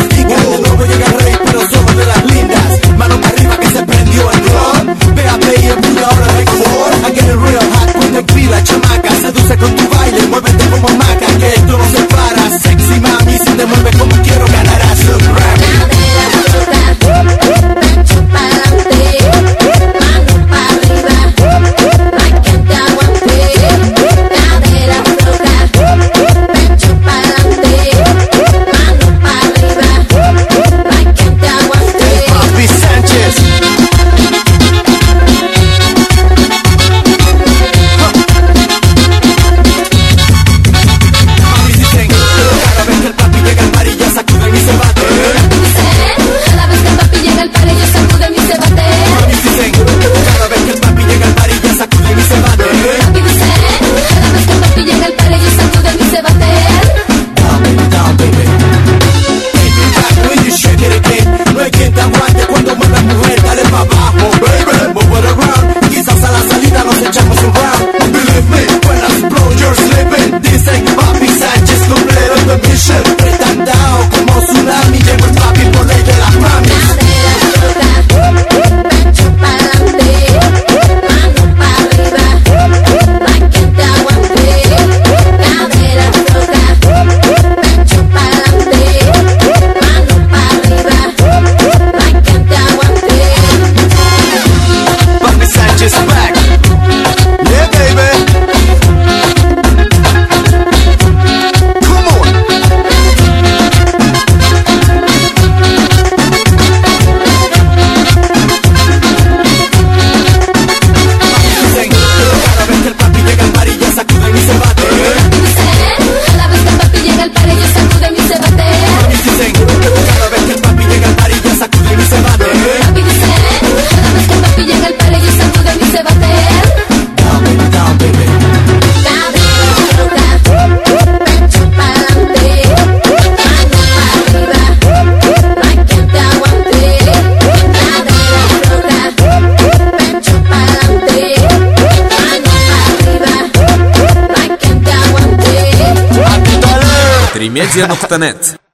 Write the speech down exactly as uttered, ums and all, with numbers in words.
diga. De nuevo llega el rey, pero somos de las lindas. Mano para arriba que se prendió el ron. Ve a pedir puta ahora récord. I get it real hot con tequila, chamaca. Seduce con tu baile, muévete como maca. Que esto no se para, sexy mami. Si te mueves como quiero, ganarás un Grammy. تريميديا نقطة نت